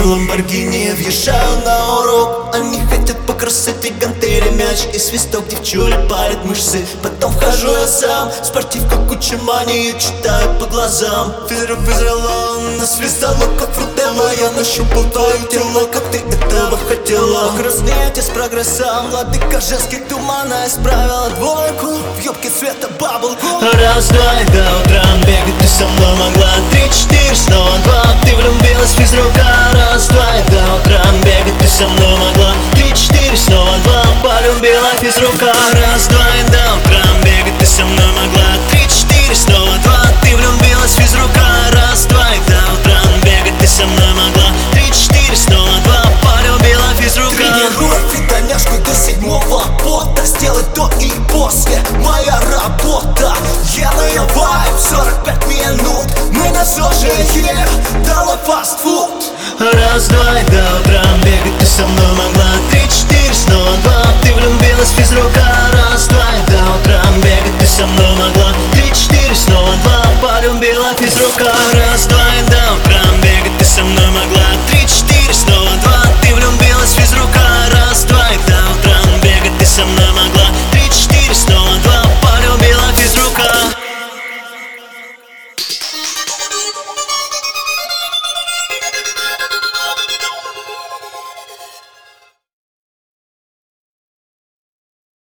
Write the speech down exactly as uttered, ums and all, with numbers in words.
Ламборгини, въезжаю на урок. Они хотят по красоте, гантели, мяч и свисток. Девчули палят мышцы, потом вхожу я сам. Спортивка, куча мании, читаю по глазам. Физрук вызвала, нас свистала, как фрутелла. Я нащупал твое тело, как ты этого хотела. Красный отец прогресса, владыка женских тумана. Исправила двойку, в юбке цвета баблгум. Раз, два, и до утра бегать ты со мной могла. Три, четыре, снова два, ты влюбилась в физрука. Раз, два, и до утра бегать ты со мной могла. Три, четыре, снова два, полюбила физрука. Раз, два, и до утра бегать ты со мной могла. Три, четыре, снова два, ты влюбилась в физрука. Раз, два, и до утра бегать ты со мной могла. Три, четыре, снова два, полюбила физрука. Тренируй фитоняшку до седьмого пота. Сделай до и после, моя работа. Я наяваю сорок пять минут. Мы на ЗОЖе, дала фастфуд. Раз, два, и до утра бегать ты со мной могла. Три, четыре